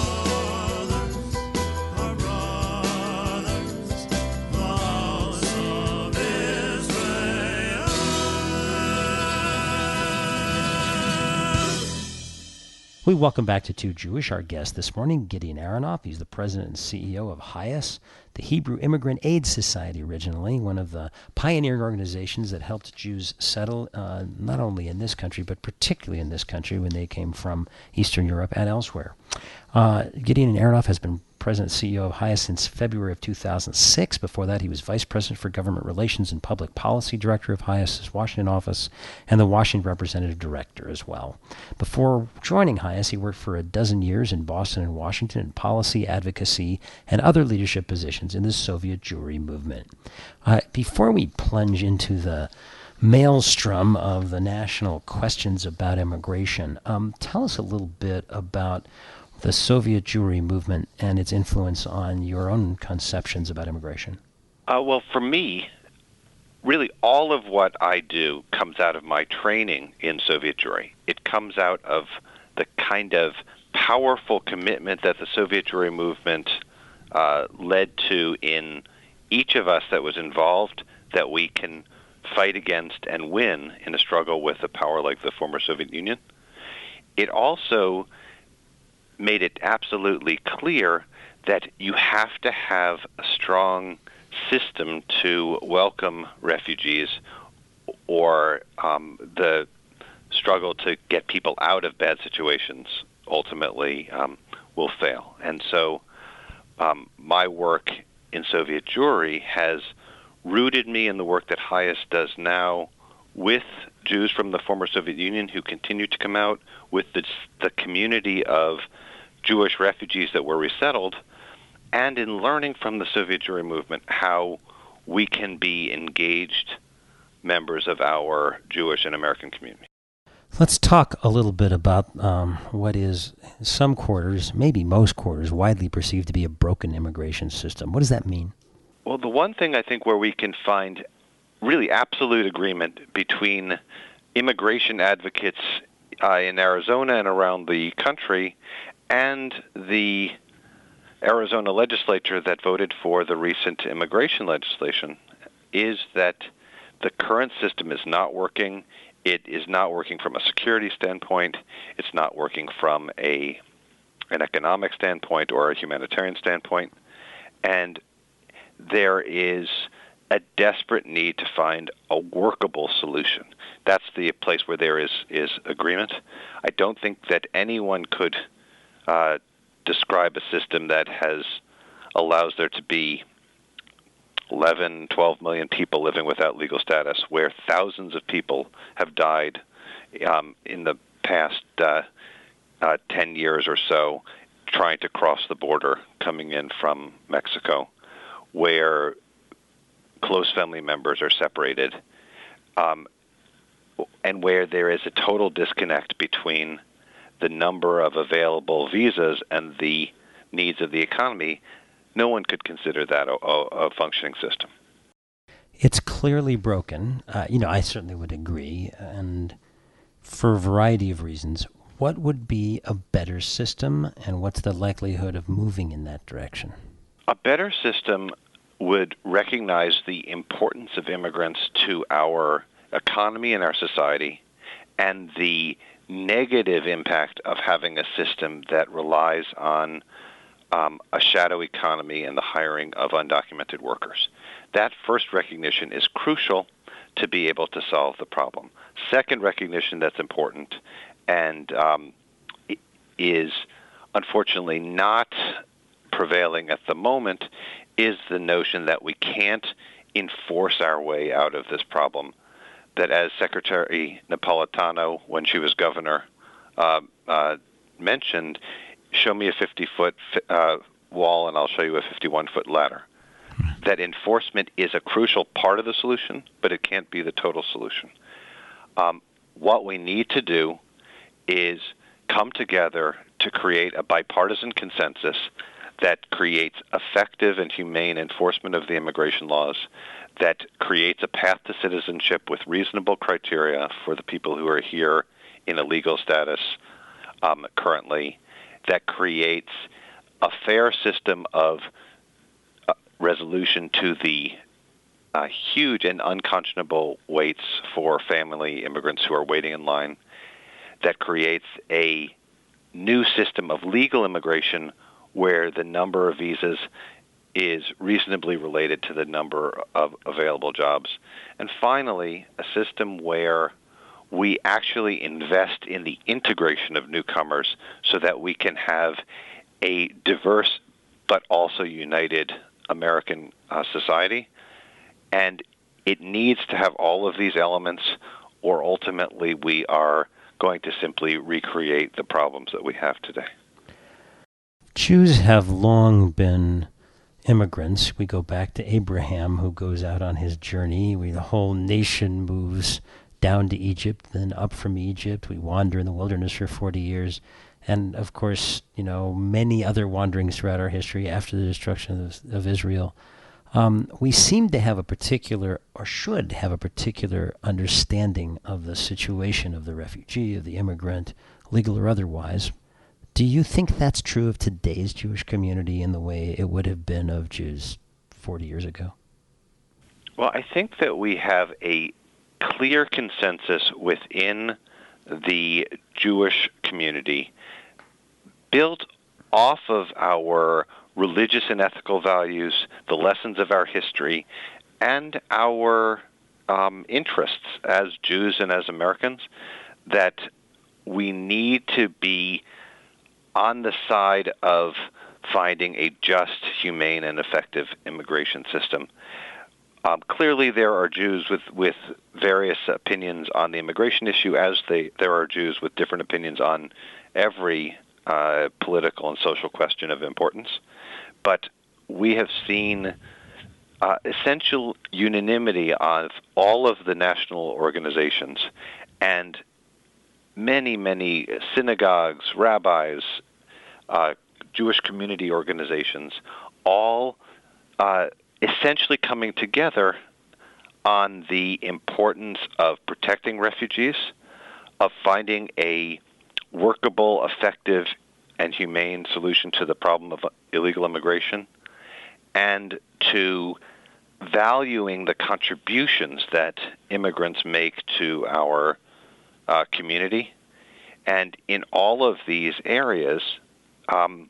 We welcome back to Too Jewish. Our guest this morning, Gideon Aronoff. He's the president and C E O of HIAS, the Hebrew Immigrant Aid Society, originally one of the pioneering organizations that helped Jews settle uh, not only in this country, but particularly in this country when they came from Eastern Europe and elsewhere. Uh, Gideon Aronoff has been president and C E O of Hias since February of two thousand six. Before that, he was vice president for government relations and public policy director of Hias's Washington office and the Washington representative director as well. Before joining Hias, he worked for a dozen years in Boston and Washington in policy, advocacy, and other leadership positions in the Soviet Jewry movement. Uh, before we plunge into the maelstrom of the national questions about immigration, um, tell us a little bit about the Soviet Jewry movement and its influence on your own conceptions about immigration. Uh, well, for me, really all of what I do comes out of my training in Soviet Jewry. It comes out of the kind of powerful commitment that the Soviet Jewry movement uh, led to in each of us that was involved, that we can fight against and win in a struggle with a power like the former Soviet Union. It also made it absolutely clear that you have to have a strong system to welcome refugees, or um, the struggle to get people out of bad situations ultimately um, will fail. And so um, my work in Soviet Jewry has rooted me in the work that Hias does now with Jews from the former Soviet Union who continue to come out, with the, the community of Jewish refugees that were resettled, and in learning from the Soviet Jewry movement how we can be engaged members of our Jewish and American community. Let's talk a little bit about um, what is in some quarters, maybe most quarters, widely perceived to be a broken immigration system. What does that mean? Well, the one thing I think where we can find really absolute agreement between immigration advocates uh, in Arizona and around the country and the Arizona legislature that voted for the recent immigration legislation is that the current system is not working. It is not working from a security standpoint. It's not working from a an economic standpoint or a humanitarian standpoint. And there is a desperate need to find a workable solution. That's the place where there is, is agreement. I don't think that anyone could uh, describe a system that has allows there to be eleven, twelve million people living without legal status, where thousands of people have died um, in the past uh, uh, ten years or so trying to cross the border coming in from Mexico, where close family members are separated, um, and where there is a total disconnect between the number of available visas and the needs of the economy. No one could consider that a, a, a functioning system. It's clearly broken. Uh, you know, I certainly would agree, and for a variety of reasons. What would be a better system, and what's the likelihood of moving in that direction? A better system would recognize the importance of immigrants to our economy and our society, and the negative impact of having a system that relies on um, a shadow economy and the hiring of undocumented workers. That first recognition is crucial to be able to solve the problem. Second recognition that's important and um, is unfortunately not prevailing at the moment is the notion that we can't enforce our way out of this problem. That, as Secretary Napolitano, when she was governor, uh, uh, mentioned, show me a fifty-foot uh, wall and I'll show you a fifty-one-foot ladder. That enforcement is a crucial part of the solution, but it can't be the total solution. Um, what we need to do is come together to create a bipartisan consensus that creates effective and humane enforcement of the immigration laws, that creates a path to citizenship with reasonable criteria for the people who are here in a legal status um, currently, that creates a fair system of uh, resolution to the uh, huge and unconscionable waits for family immigrants who are waiting in line, that creates a new system of legal immigration where the number of visas is reasonably related to the number of available jobs. And finally, a system where we actually invest in the integration of newcomers so that we can have a diverse but also united American uh, society. And it needs to have all of these elements, or ultimately we are going to simply recreate the problems that we have today. Jews have long been immigrants. We go back to Abraham, who goes out on his journey. We, the whole nation moves down to Egypt, then up from Egypt. We wander in the wilderness for forty years. And, of course, you know, many other wanderings throughout our history after the destruction of, of Israel. Um, we seem to have a particular, or should have a particular, understanding of the situation of the refugee, of the immigrant, legal or otherwise. Do you think that's true of today's Jewish community in the way it would have been of Jews forty years ago? Well, I think that we have a clear consensus within the Jewish community built off of our religious and ethical values, the lessons of our history, and our um, interests as Jews and as Americans, that we need to be on the side of finding a just, humane, and effective immigration system. Um, clearly, there are Jews with, with various opinions on the immigration issue, as they, there are Jews with different opinions on every uh, political and social question of importance. But we have seen uh, essential unanimity of all of the national organizations and many, many synagogues, rabbis, uh, Jewish community organizations, all uh, essentially coming together on the importance of protecting refugees, of finding a workable, effective, and humane solution to the problem of illegal immigration, and to valuing the contributions that immigrants make to our uh, community. And in all of these areas, um,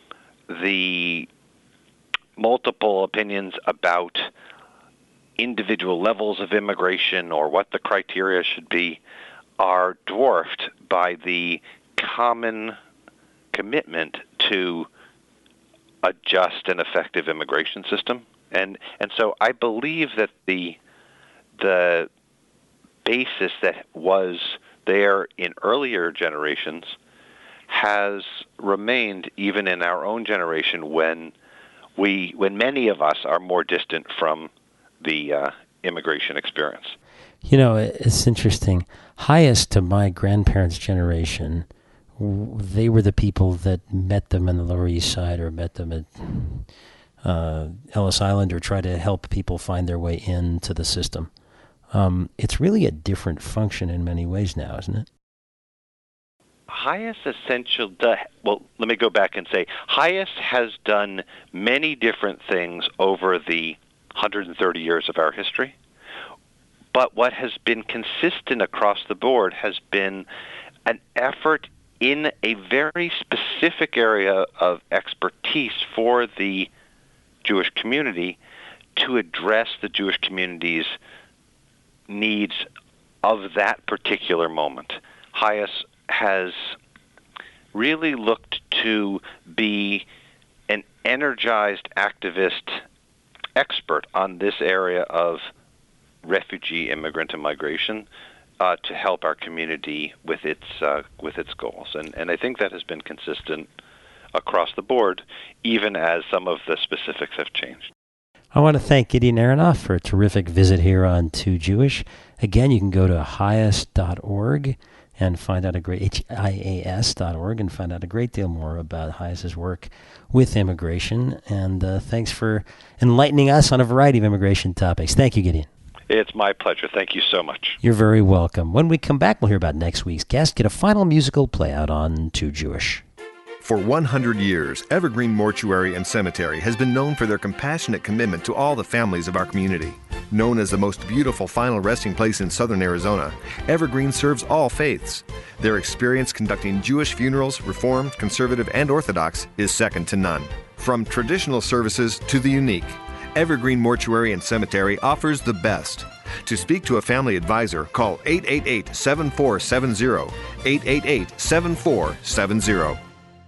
the multiple opinions about individual levels of immigration or what the criteria should be are dwarfed by the common commitment to a just and effective immigration system. And and so I believe that the the basis that was there in earlier generations has remained even in our own generation when we when many of us are more distant from the uh, immigration experience. You know, it's interesting. Highest to my grandparents' generation, they were the people that met them on the Lower East Side or met them at uh, Ellis Island or tried to help people find their way into the system. Um, it's really a different function in many ways now, isn't it? Highest Essential, do, well, let me go back and say, Highest has done many different things over the one hundred thirty years of our history. But what has been consistent across the board has been an effort in a very specific area of expertise for the Jewish community to address the Jewish community's needs of that particular moment. Highest has really looked to be an energized activist expert on this area of refugee, immigrant, and migration uh, to help our community with its uh, with its goals. And, and I think that has been consistent across the board, even as some of the specifics have changed. I want to thank Gideon Aronoff for a terrific visit here on Too Jewish. Again, you can go to highest dot org and find out a great H I A S dot org and find out a great deal more about Highest's work with immigration. And uh, thanks for enlightening us on a variety of immigration topics. Thank you, Gideon. It's my pleasure. Thank you so much. You're very welcome. When we come back, we'll hear about next week's guest, get a final musical play out on Too Jewish. For one hundred years, Evergreen Mortuary and Cemetery has been known for their compassionate commitment to all the families of our community. Known as the most beautiful final resting place in southern Arizona, Evergreen serves all faiths. Their experience conducting Jewish funerals, Reformed, Conservative, and Orthodox, is second to none. From traditional services to the unique, Evergreen Mortuary and Cemetery offers the best. To speak to a family advisor, call eight eight eight, seven four seven zero, eight eight eight, seven four seven zero.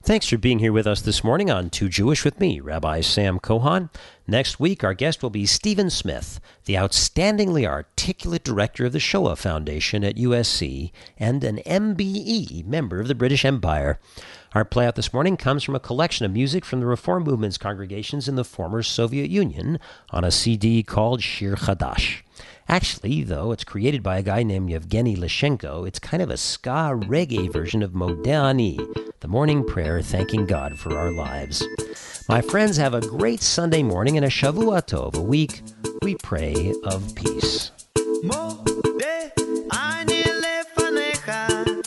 Thanks for being here with us this morning on Too Jewish with me, Rabbi Sam Kohan. Next week, our guest will be Stephen Smith, the outstandingly articulate director of the Shoah Foundation at U S C and an M B E member of the British Empire. Our playout this morning comes from a collection of music from the Reform Movement's congregations in the former Soviet Union on a C D called Shir Chadash. Actually, though, it's created by a guy named Yevgeny Lishenko. It's kind of a ska reggae version of Modeh Ani, the morning prayer thanking God for our lives. My friends, have a great Sunday morning and a Shavua Tov, a week we pray of peace. Modeh Ani lefanecha,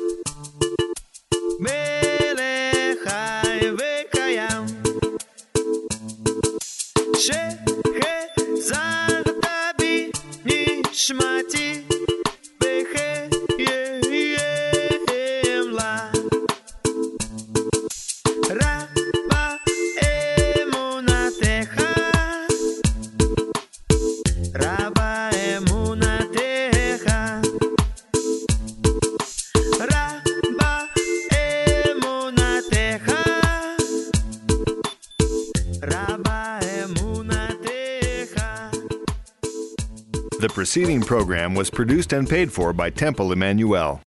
melech chai vekayam, shechezarta bi nishmati bechayem la. Rabba emunatecha, Rabba emunatecha, Rabba emunatecha, Rabba emunatecha. The preceding program was produced and paid for by Temple Emmanuel.